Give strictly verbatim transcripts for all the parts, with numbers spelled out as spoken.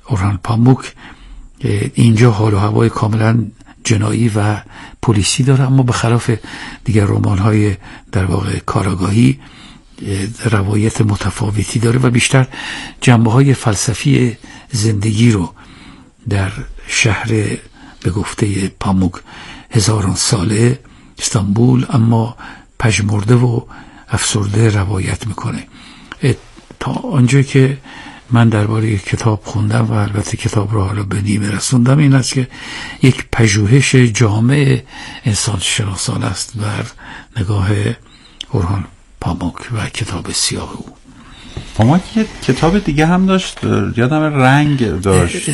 اورهان پاموک اینجا حال و هوای کاملا جنایی و پلیسی داره، اما به خلاف دیگر رمان‌های در واقع کاراگاهی روایت متفاوتی داره و بیشتر جنبه‌های فلسفی زندگی رو در شهر به گفته پاموک هزاران ساله استانبول اما پژمرده و افسرده روایت میکنه. تا آنجایی که من درباره کتاب خوندم و البته کتاب رو حالا به نیمه رسوندم این است که یک پژوهش جامع انسان شناسان است بر نگاه اورهان پاموک و کتاب سیاه او. پاموک یه کتاب دیگه هم داشت، یادم رنگ داشت،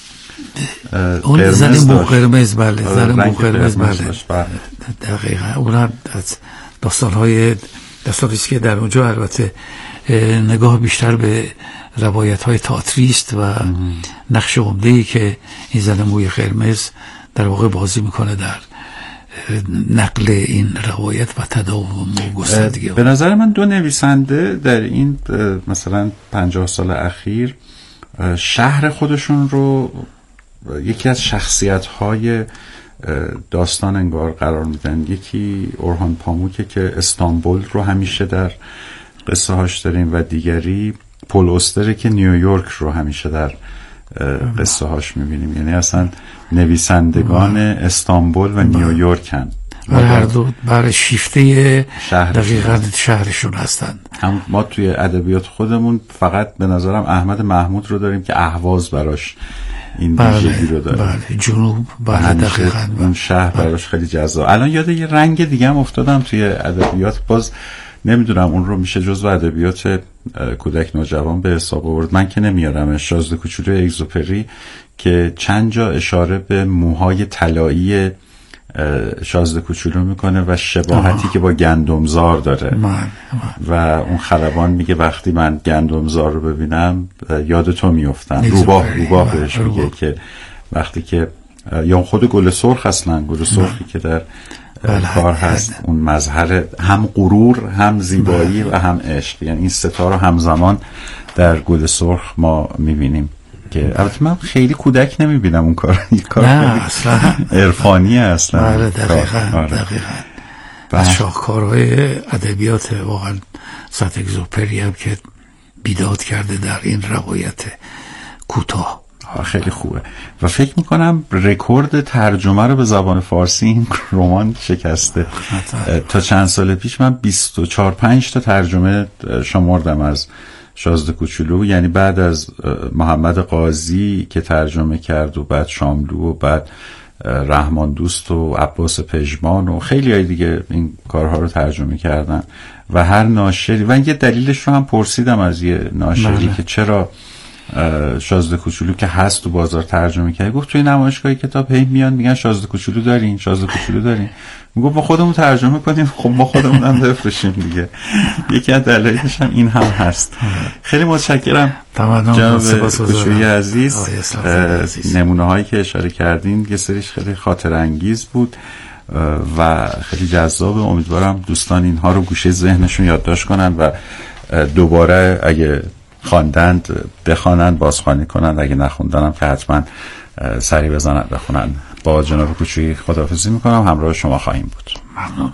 اون زن مو قرمز، بله زن مو قرمز، بله دقیقا. اون هم از داستان‌های داستانی است که در اونجا البته نگاه بیشتر به روایت‌های تئاتری است و نقش عمده‌ای که این زن موی قرمز در واقع بازی میکنه در نقل این روایت و تداوم و گستردگی. به نظر من دو نویسنده در این مثلا پنجاه سال اخیر شهر خودشون رو یکی از شخصیت‌های داستان انگار قرار میدن. یکی اورهان پاموکه که استانبول رو همیشه در قصه هاش داریم و دیگری پل اوستره که نیویورک رو همیشه در قصه هاش میبینیم. یعنی اصلا نویسندگان استانبول و نیویورکن و هر دو برای شیفته دقیقاً شهرشون هستن. هم ما توی ادبیات خودمون فقط به نظرم احمد محمود رو داریم که اهواز براش این ویژگی رو داره. بله جنوب، بله دقیقاً اون شهر براش خیلی جذاب. الان یاد یه رنگ دیگه هم افتادم توی ادبیات، باز نمیدونم اون رو میشه جزو ادبیات کودک نوجوان به حساب آورد، من که نمیارم. شازده کوچولو اگزوپری که چند جا اشاره به موهای طلایی شازده کوچولو میکنه و شباهتی آه. که با گندمزار داره من. من. و اون خلبان میگه وقتی من گندمزار رو ببینم یاد تو میفتم. روباه روباه بهش میگه که وقتی که یا خود گل سرخ اصلا گل سرخی که در کار هست اون مظهر هم غرور هم زیبایی و هم عشق، یعنی این ستا رو همزمان در گل سرخ ما میبینیم که البته من خیلی کودک نمیبینم اون کار، این کار نه اصلا عرفانی اصلا. بله دقیقاً دقیقاً. و شاهکارهای ادبیات واقعا سات اگزوپری هم که بیداد کرده در این روایت کوتاه خیلی خوبه و فکر میکنم رکورد ترجمه رو به زبان فارسی این رمان شکسته. تا چند سال پیش من بیست و چهار پنج تا ترجمه شمردم از شازده کوچولو، یعنی بعد از محمد قاضی که ترجمه کرد و بعد شاملو و بعد رحمان دوست و عباس پژمان و خیلی های دیگه این کارها رو ترجمه کردن و هر ناشری و یه دلیلش رو هم پرسیدم از یه ناشری که چرا شازده کوچولو که هست تو بازار ترجمه کرد. گفت توی نمایشگاه کتاب هی میان میگن شازده کوچولو دارین شازده کوچولو دارین. میگفت ما خودمون ترجمه کنیم. خب ما خودمون هم بفرستیم دیگه. یکی از دلایلش هم این هم هست. خیلی متشکرم جناب کوچویی عزیز. نمونه هایی که اشاره کردین یه سریش خیلی خاطر انگیز بود و خیلی جذاب. امیدوارم دوستان اینها رو گوشه ذهنشون یادداشت کنن و دوباره اگه خواندند بخوانند، بازخوانی کنند، اگه نخوندنم که حتما سری بزنند بخونن. با جناب کوچویی خداحافظی میکنم، همراه شما خواهیم بود. ممنون.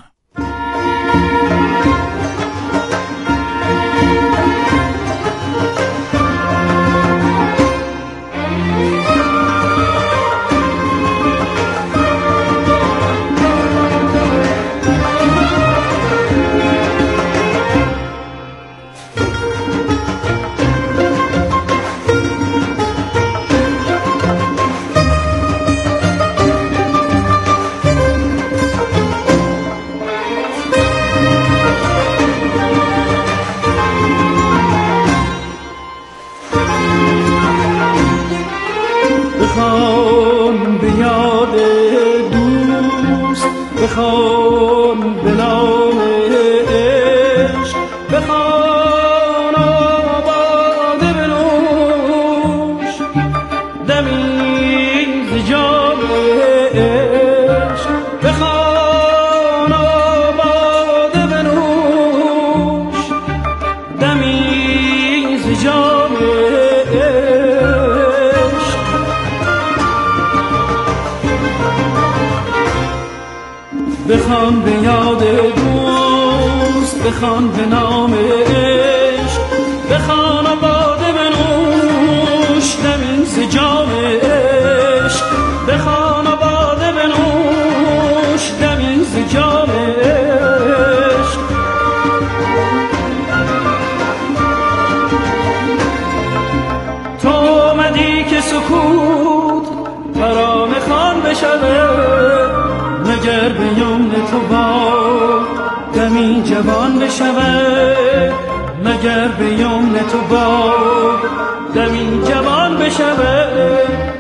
بخوان به یاد دوست، بخوان به نام عشق، بخوان و باده بنوش دمی ز جام عشق، بخوان و باده بنوش دمی ز جام عشق. تو آمدی که سکوت برام خوان بشود، مگر به یمن تو با دمی جوان بشود، مگر به یمن تو با دمی جوان بشود.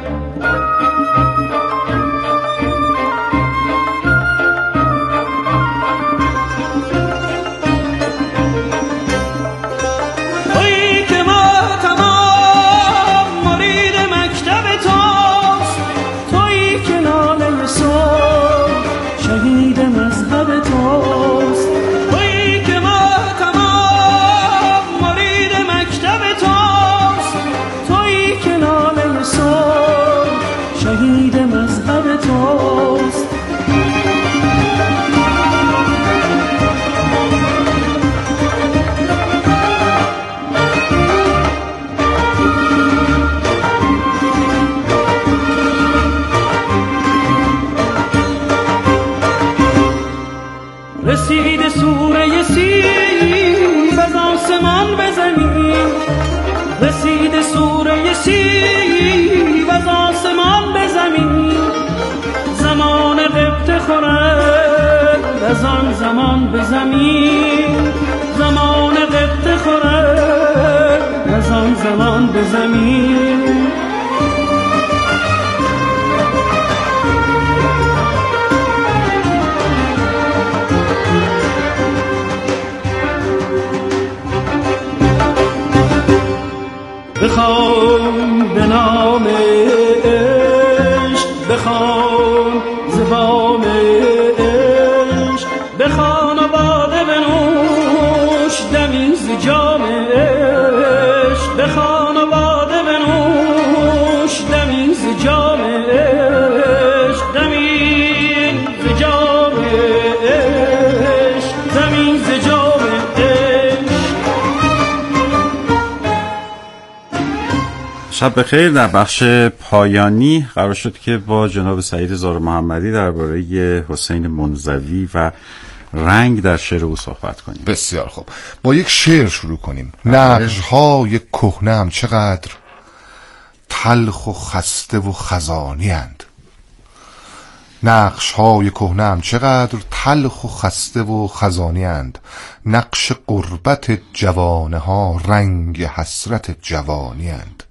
تویی که ما تمام مرید مکتب توست، تویی که ناله صبح شهید مذهب توست، تویی که ما تمام مرید مکتب توست، تویی که ناله صبح شهید مذهب توست. رسید سوره سیب از آسمان به زمین، رسید سوره سیب از آسمان به زمین، زمان قبط خورد از آن زمان به زمین، زمان قبط خورد از آن زمان به زمین. بخوان به نام عشق، بخوان زبان عشق، بخوان و باده بنوش دمی ز جام عشق، بخوان و باده بنوش دمی ز جام عشق، دمی ز جام عشق، دمی ز جام شب بخیر. در بخش پایانی قرار شد که با جناب سعید زار محمدی درباره حسین منزوی و رنگ در شعر او صحبت کنیم. بسیار خوب، با یک شعر شروع کنیم. نقش‌های کهنه‌ام چقدر تلخ و خسته و خزانی اند، نقش‌های کهنه‌ام چقدر تلخ و خسته و خزانی اند، نقش غربت جوانه ها رنگ حسرت جوانی اند،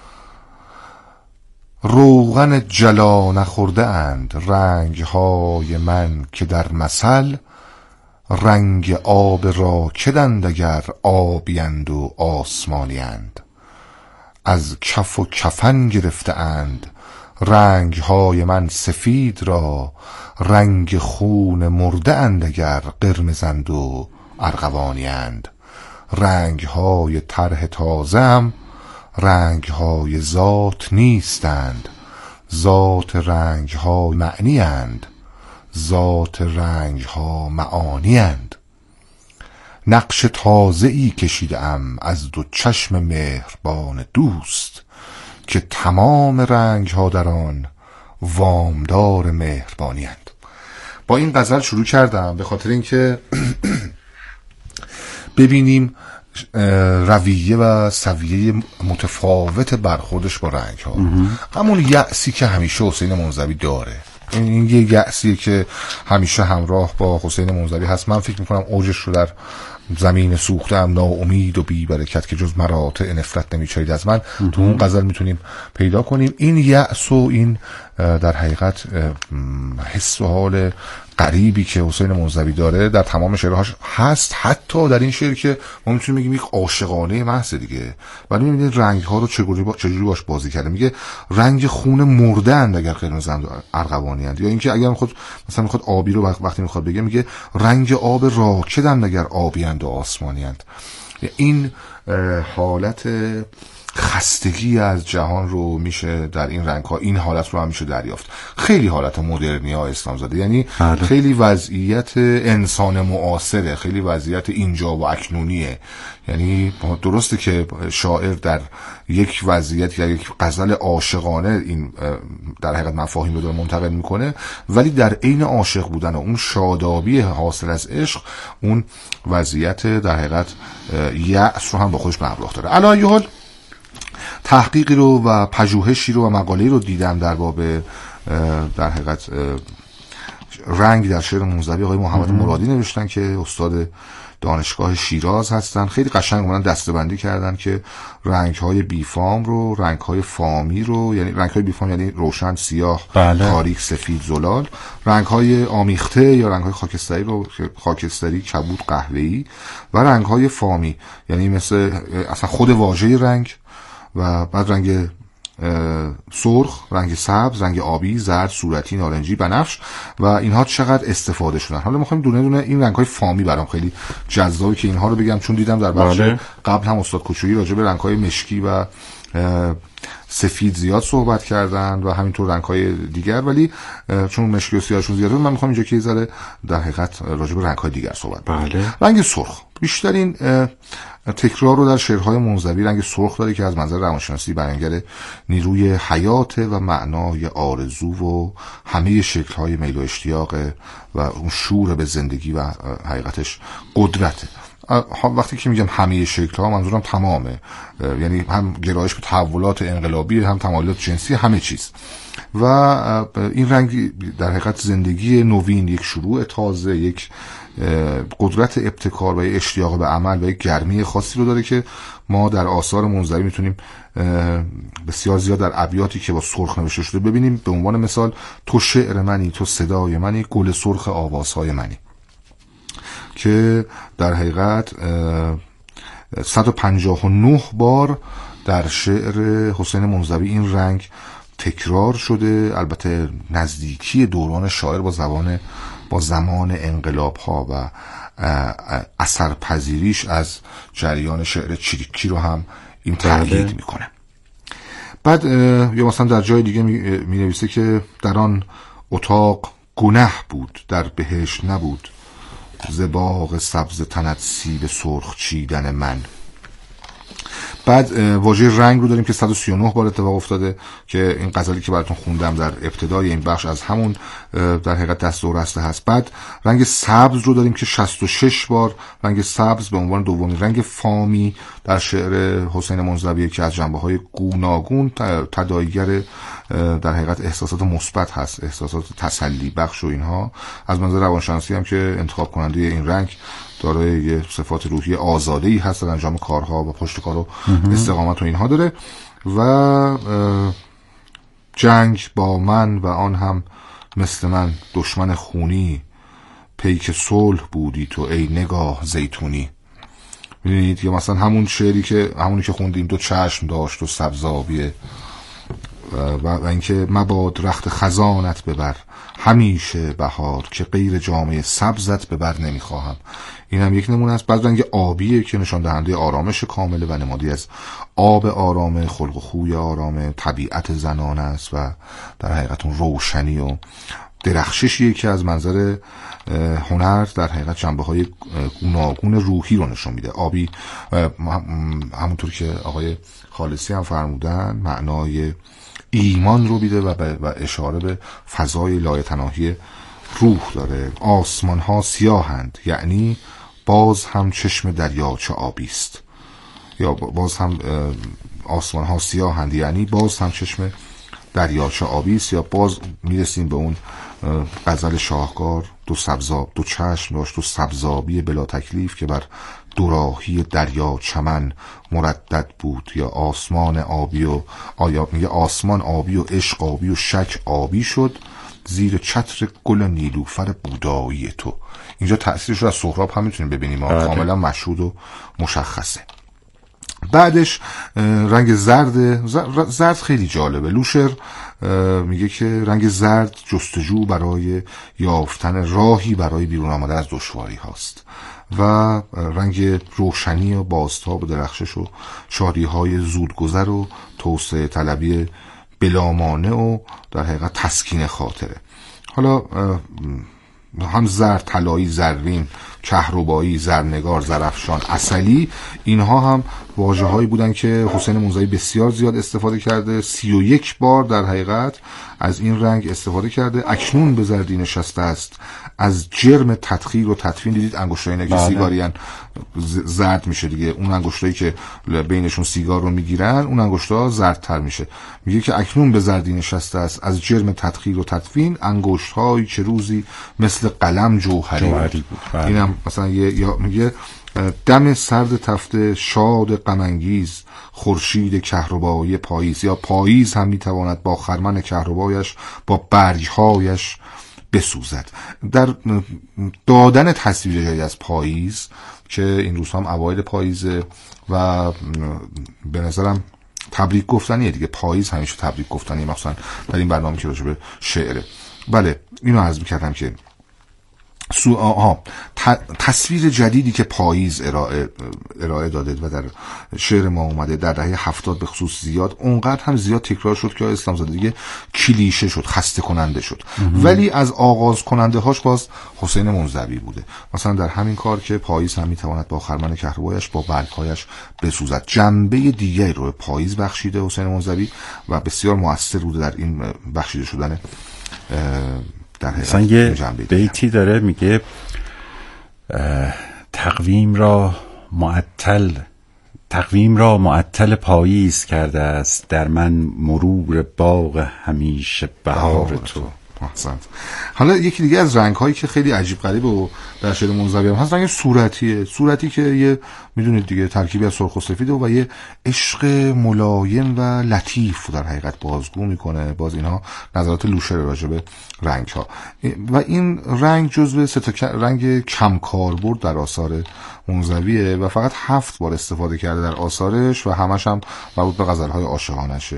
روغن جلا نخورده اند رنگ های من که در مثل، رنگ آب راکدند اگر آبیند و آسمانی اند، از کف و کفن گرفته اند رنگ های من سفید را، رنگ خون مرده اند اگر قرمزند و ارغوانی اند، رنگ های طرح تازه‌ام رنگ های ذات نیستند، ذات رنگ ها معنی اند، ذات رنگ ها معانی اند، نقش تازه ای کشیدم از دو چشم مهربان دوست، که تمام رنگ ها در آن وامدار مهربانی اند. با این غزل شروع کردم به خاطر اینکه ببینیم رویه و سویه متفاوت برخوردش با رنگ ها. همون یأسی که همیشه حسین منزوی داره، این یه یأسیه که همیشه همراه با حسین منزوی هست. من فکر میکنم اوجش رو در زمین سوختم ناامید و بی برکت که جز مراتع نفرت نمیچارید از من تو اون غزل میتونیم پیدا کنیم. این یأس و این در حقیقت حس و حال غریبی که حسین منزوی داره در تمام شعرهاش هست، حتی در این شعر که ما میتونیم بگیم یک عاشقانه محض دیگه. ولی میبینید رنگ ها رو چجوری با چجوری باش بازی کرده. میگه رنگ خون مرده اند اگر قرمزند و ارغوانی اند، یا اینکه اگر خود مثلا میخواد آبی رو وقتی میخواد بگه میگه رنگ آب راکدند اگر آبی اند و آسمانی اند. این حالت خستگی از جهان رو میشه در این رنگ ها، این حالت رو هم میشه دریافت. خیلی حالت مدرنی ها اسلام زاده، یعنی بله. خیلی وضعیت انسان معاصره، خیلی وضعیت اینجا و اکنونیه. یعنی درسته که شاعر در یک وضعیت یا یک غزل عاشقانه این در حقیقت مفاهیم رو داره منتقل میکنه، ولی در عین عاشق بودن و اون شادابی حاصل از عشق، اون وضعیت در حقیقت یأس رو هم با خودش به همراه داره. علی ای حال تحقیقی رو و پژوهشی رو و مقاله‌ای رو دیدم در باب در حقیقت رنگ در شعر منزوی. آقای محمد مرادی نوشتن که استاد دانشگاه شیراز هستن، خیلی قشنگ اومدن دسته‌بندی کردن که رنگ‌های بیفام رو، رنگ‌های فامی رو، یعنی رنگ‌های بیفام یعنی روشن، سیاه، بله. تاریک، سفید، زلال، رنگ‌های آمیخته یا رنگ‌های خاکستری رو، خاکستری، کبود، قهوه‌ای، و رنگ‌های فامی یعنی مثل اصلا خود واژه رنگ، و بعد رنگ سرخ، رنگ سبز، رنگ آبی، زرد، صورتی، نارنجی، بنفش، و اینها چقدر استفاده شدن. حالا میخوایم دونه دونه این رنگ‌های فامی برام خیلی جذابه که اینها رو بگم، چون دیدم در بخش بله. قبل هم استاد کوچویی راجع به رنگ‌های مشکی و سفید زیاد صحبت کردن و همینطور رنگ‌های دیگر، ولی چون مشکی و سیاهشون زیاده من میخوام اینجا که یه ذره در حقیقت راجع به رنگ‌های دیگر صحبت کنم. بله. رنگ سرخ بیشترین تکرار رو در شعرهای منزوی رنگ سرخ داره که از منظر روانشناسی بیانگر نیروی حیات و معنای آرزو و همه شکل‌های میل و اشتیاق و اون شور به زندگی و حقیقتش قدرته. وقتی که میگم همه شکل‌ها منظورم تمامه، یعنی هم گرایش به تحولات انقلابی، هم تمایلات جنسی، همه چیز. و این رنگ در حقیقت زندگی نوین، یک شروع تازه، یک قدرت ابتکار و اشتیاق به عمل و یک گرمی خاصی رو داره که ما در آثار منزوی میتونیم بسیار زیاد در ابیاتی که با سرخ نوشته شده ببینیم. به عنوان مثال: تو شعر منی، تو صدای منی، گل سرخ آوازهای منی، که در حقیقت صد و پنجاه و نه بار در شعر حسین منزوی این رنگ تکرار شده. البته نزدیکی دوران شاعر با زبان با زمان انقلاب ها و اثرپذیریش از جریان شعر چریکی رو هم این تأکید میکنه. بعد یا مثلا در جای دیگه می نویسه که در آن اتاق گنه بود، در بهشت نبود، ز باغ سبز تنت سیب سرخ چیدن من. بعد واژه رنگ رو داریم که صد و سی و نه بار اتفاق افتاده، که این غزلی که براتون خوندم در ابتدای این بخش از همون در حقیقت دست و رسته هست. بعد رنگ سبز رو داریم که شصت و شش بار رنگ سبز به عنوان دومین رنگ فامی در شعر حسین منزوی که از جنبه‌های گوناگون تداعیگر در حقیقت احساسات مثبت هست، احساسات تسلی بخش و اینها. از منظر روانشناسی هم که انتخاب کننده این رنگ داره یه صفات روحی آزاده‌ای هست در انجام کارها و پشت کار و استقامت و اینها داره. و جنگ با من و آن هم مثل من دشمن خونی، پیک صلح بودی تو ای نگاه زیتونی. می‌بینید یا مثلا همون شعری که همونی که خوندیم: دو چشم داشت و سبزابیه، و, و اینکه مباد رخت خزانت ببر همیشه بهار، که غیر جامعه سبزت ببر نمیخواهم. این هم یک نمونه است. بعد رنگ آبیه که نشان دهنده آرامش کامله و نمادی از آب آرامه، خلق و خوی آرامه، طبیعت زنانه است و در حقیقت اون روشنی و درخششیه که از منظر هنر در حقیقت جنبه‌های گوناگون روحی رو نشون میده. آبی همونطور که آقای خالصی هم فرمودن معنای ایمان رو میده و, و اشاره به فضای لایتناهی روح داره. آسمان ها سیاهند یعنی باز هم چشم دریاچه آبی است، یا باز هم آسمان ها سیاهند یعنی باز هم چشم دریاچه آبی است. یا باز میرسیم به اون غزل شاهکار: دو سبزاب دو چشم داشت، دو سبزابی بلا تکلیف، که بر دوراهی دریا چمن مردد بود. یا آسمان آبی و آیا میگه آسمان آبی و عشق آبی و شک آبی شد، زیر چتر گل نیلوفر بودایی تو. اینجا تأثیرش رو از سهراب هم میتونیم ببینیم، کاملا مشهود و مشخصه. بعدش رنگ زرد. زرد خیلی جالبه. لوشر میگه که رنگ زرد جستجو برای یافتن راهی برای بیرون آمدن از دشواری هاست و رنگ روشنی و بازتاب و درخشش و شادی‌های زودگذر و توسعه طلبی بلامانع و در حقیقت تسکین خاطره. حالا هم زرد، طلایی، زرین، کهربایی، زرنگار، زرافشان، عسلی، اینها هم واژه‌هایی بودن که حسین منزوی بسیار زیاد استفاده کرده. سی و یک بار در حقیقت از این رنگ استفاده کرده. اکنون به زردی نشسته است، از جرم تدخیر و تدفین. دیدید انگشتایی که سیگاریان زرد میشه دیگه، اون انگشتایی که بینشون سیگار رو میگیرن اون انگشتا زردتر میشه. میگه که اکنون به زردی نشسته است، از جرم تدخیر و تدفین انگشت‌هایی که روزی مثل قلم جوهری, جوهری بود. بود. اینم مثلا یه یا میگه دم سرد تفته شاد غم انگیز، خورشید کهربایی پاییز. یا پاییز هم میتواند با خرمن کهربایش با برگهایش بسوزد. در دادن تصویر جایی از پاییز که این روزها هم اوایل پاییزه و به نظرم تبریک گفتنیه دیگه. پاییز همیشه تبریک گفتنیه، مثلا در این برنامه که راجع به شعره. بله اینو عرض می‌کردم که سو آها تصویر جدیدی که پاییز ارائه ارائه داده و در شعر ما اومده در دهه هفتاد به خصوص زیاد، اونقدر هم زیاد تکرار شد که اسلام زاده دیگه کلیشه شد، خسته کننده شد. ولی از آغاز کننده هاش باز حسین منزوی بوده. مثلا در همین کار که پاییز هم میتواند با خرمن کهربایش با برگهایش بسوزد، جنبه دیگری رو پاییز بخشیده حسین منزوی و بسیار مؤثر بوده در این بخشیده شدن. مثلا یه بیتی داره میگه تقویم را معطل تقویم را معطل پاییز کرده است، در من مرور باغ همیشه بهار تو. احسنت. حالا یکی دیگه از رنگ هایی که خیلی عجیب غریبه و در شعر منزوی هم هست رنگ صورتیه. صورتی که یه میدونید دیگه ترکیبی از سرخ و سفیده و یه عشق ملایم و لطیف در حقیقت بازگو میکنه. باز اینها نظرات لوشر راجع به رنگ ها و این رنگ جزو سه تا رنگ کم کاربرد در آثار منزویه و فقط هفت بار استفاده کرده در آثارش و همش هم مربوط به غزل‌های عاشقانشه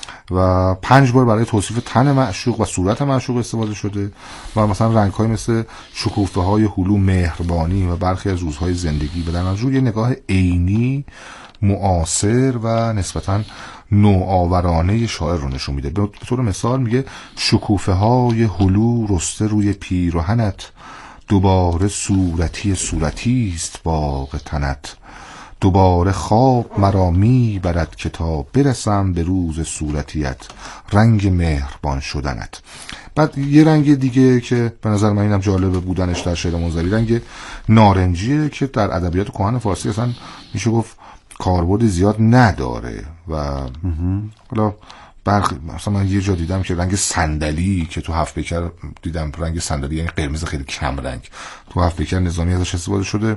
و پنج بار برای توصیف تن معشوق و صورت معشوق استفاده شده و مثلا رنگ‌های مثل شکوفه‌های هلو، مهربانی و برخی از روزهای زندگی به در نظر یه نگاه عینی، معاصر و نسبتاً نوآورانه شاعر رو نشون میده. به طور مثال میگه شکوفه‌های هلو رسته روی پیرهنت، دوباره صورتی صورتی است باغ تنت، دوباره خواب مرا می برد که تا برسم به روز صورتیت، رنگ مهربان شدنت. بعد یه رنگ دیگه که به نظر من اینم جالب بودنش در شعر منزوی رنگ نارنجیه که در ادبیات کهن فارسی اصلا میشه گفت کاربرد زیاد نداره و حالا برخی مثلا من یه جا دیدم که رنگ صندلی که تو هفت پیکر دیدم، رنگ صندلی یعنی قرمز خیلی کم رنگ، تو هفت پیکر نظامی ازش استفاده شده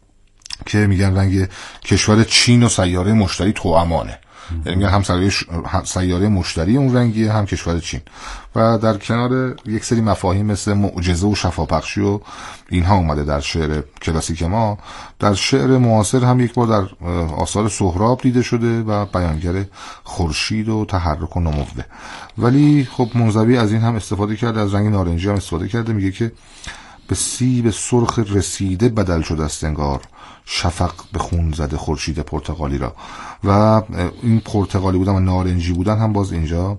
که میگن رنگ کشور چین و سیاره مشتری توامانه. یعنی میگن هم سیاره, ش... هم سیاره مشتری اون رنگیه هم کشور چین و در کنار یک سری مفاهیم مثل معجزه و شفاپخشی و اینها اومده در شعر کلاسیک ما. در شعر معاصر هم یک بار در آثار سهراب دیده شده و بیانگر خورشید و تحرک و نموه. ولی خب منزوی از این هم استفاده کرده، از رنگ نارنجی هم استفاده کرده. میگه که به سیب سرخ رسیده بدل شده است انگار، شفق به خون زده خورشید پرتغالی را. و این پرتغالی بودن و نارنجی بودن هم باز اینجا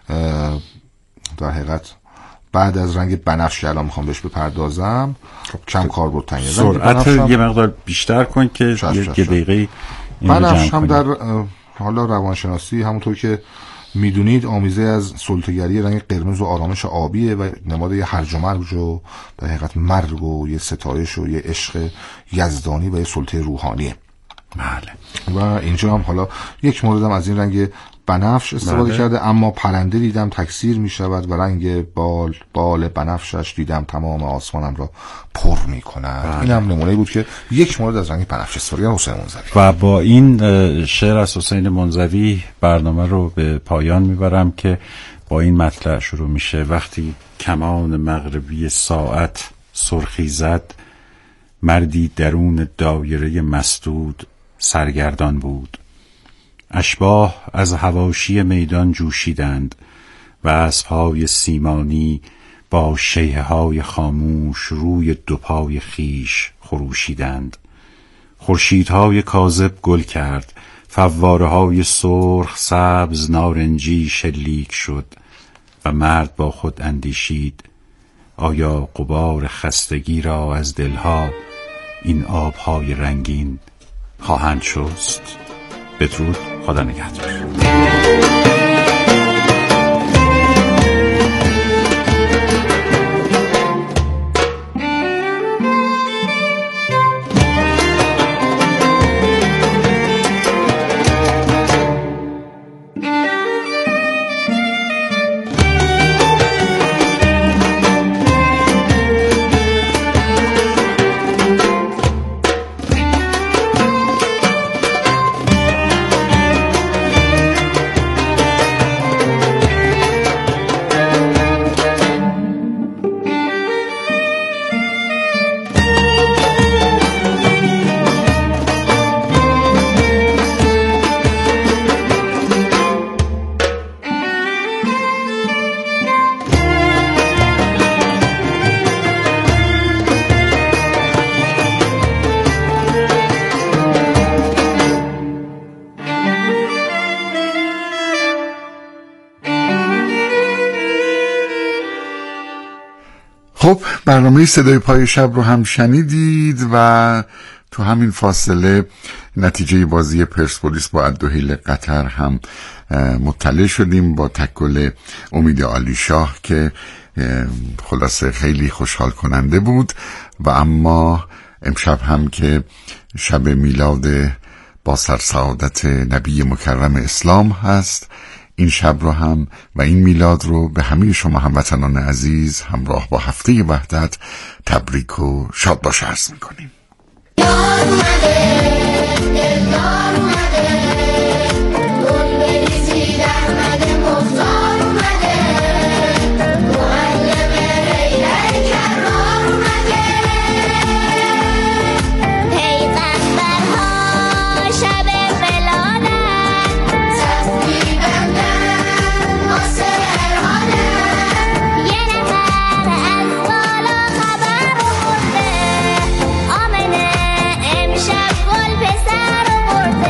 در حقیقت بعد از رنگ بنفش که الان میخوام بهش بپردازم کم کاربرد تنگه. سرعت یه مقدار بیشتر کن که یه دقیقه بنفش هم در حالا روانشناسی همونطور که میدونید آمیزه از سلطه‌گری رنگ قرمز و آرامش آبیه و نماد یه هرج و مرج و در حقیقت مرگ و یه ستایش و یه عشق یزدانی و یه سلطه روحانیه. بله. و اینجا هم حالا یک موردم از این رنگ بنفش استفاده بله. کرده. اما پرنده دیدم تکثیر می شود و رنگ بال بال بنفشش دیدم تمام آسمانم را پر می کند. بله. این هم نمونه بود که یک مورد از رنگ بنفش استفاده حسین منزوی. و با این شعر از حسین منزوی برنامه رو به پایان میبرم که با این مطلع شروع میشه: وقتی کمان مغربی ساعت سرخی زد، مردی درون دایره مسدود سرگردان بود. اشباح از حواشی میدان جوشیدند و اسب‌های سیمانی با شیهه های خاموش روی دو پای خیش خروشیدند. خورشیدهای کاذب گل کرد، فواره های سرخ سبز نارنجی شلیک شد و مرد با خود اندیشید آیا غبار خستگی را از دلها این آبهای رنگین خواهند شست؟ بدرود، خدا نگهدار. خب برنامه صدای پای شب رو هم شنیدید و تو همین فاصله نتیجه بازی پرسپولیس با الدحیل قطر هم مطلع شدیم با تکل امید عالی شاه که خلاصه خیلی خوشحال کننده بود. و اما امشب هم که شب میلاد با سرسعادت نبی مکرم اسلام هست، این شب رو هم و این میلاد رو به همه شما هموطنان عزیز همراه با هفته وحدت تبریک و شاد باش عرض میکنیم. امشب گل پسر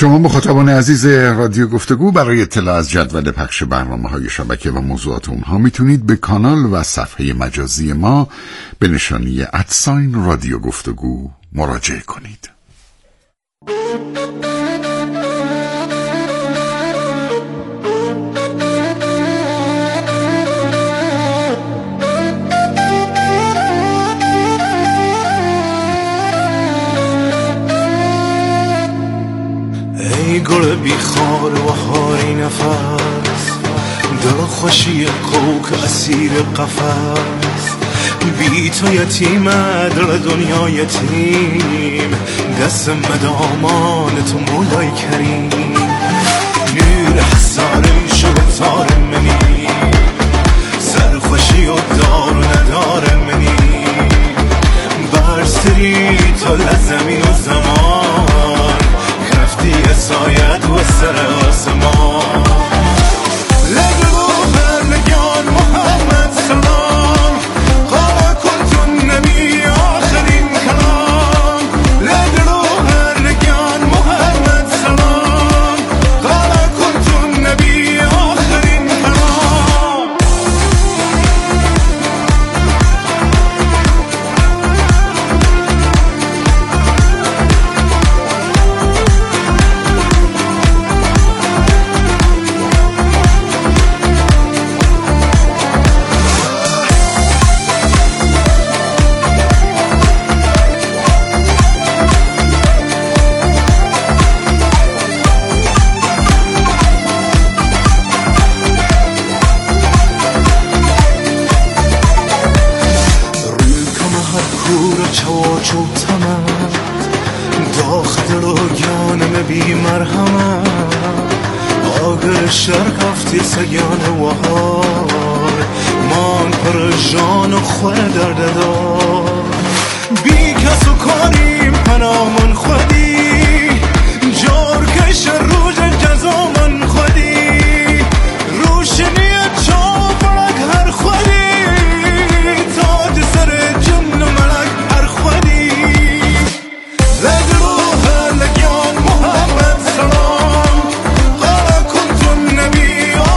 شما مخاطبان عزیز رادیو گفتگو برای اطلاع از جدول پخش برنامه‌های شبکه و موضوعات اونها میتونید به کانال و صفحه مجازی ما به نشانی ادساین رادیو گفتگو مراجعه کنید. ای گل بیخار و هاری نفس، دل خوشی کوک اسیر قفس، بی تو یتیمه دل دنیا یتیم، دست مدامان تو مولای کریم، نور حسارم شد تار منی، سر خوشی و دار و ندار منی، برسری تو لزمین و زمان، رفتی سایت و سر آسمان، لگو هر لگان محمد سلام، قال کنتون نبی آخرین کلام، لگو هر لگان محمد سلام، قال کنتون نبی آخرین کلام. سگان وهار مان پر جان و خواه درد دار، بی کس و کاریم پنامون خودی، جارکش روش جزامون خودی، روشنیت چاپرک هر خودی، تاج سر جن و ملک هر خودی، لگلو هر لگیان محمد سلام، قال کنتون نبی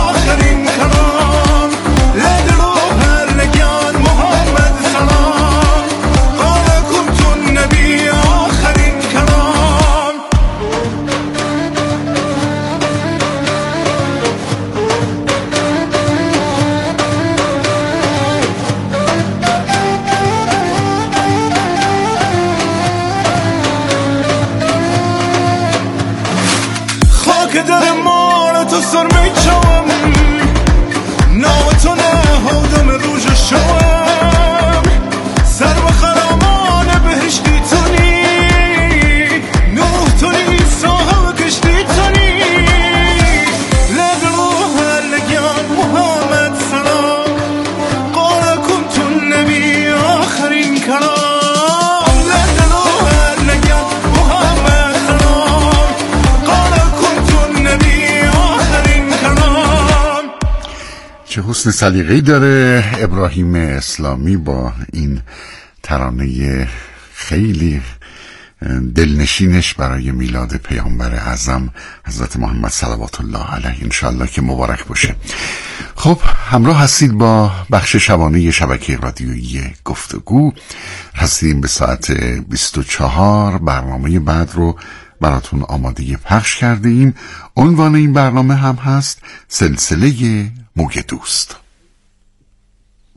حسن سلیقه‌ای داره ابراهیم اسلامی با این ترانه خیلی دلنشینش برای میلاد پیامبر اعظم حضرت محمد صلوات الله علیه، انشالله که مبارک باشه. خب همراه هستید با بخش شبانه شبکه رادیویی گفتگو، هستیم به ساعت بیست و چهار. برنامه بعد رو براتون آماده پخش کرده ایم. عنوان این برنامه هم هست سلسله موی دوست.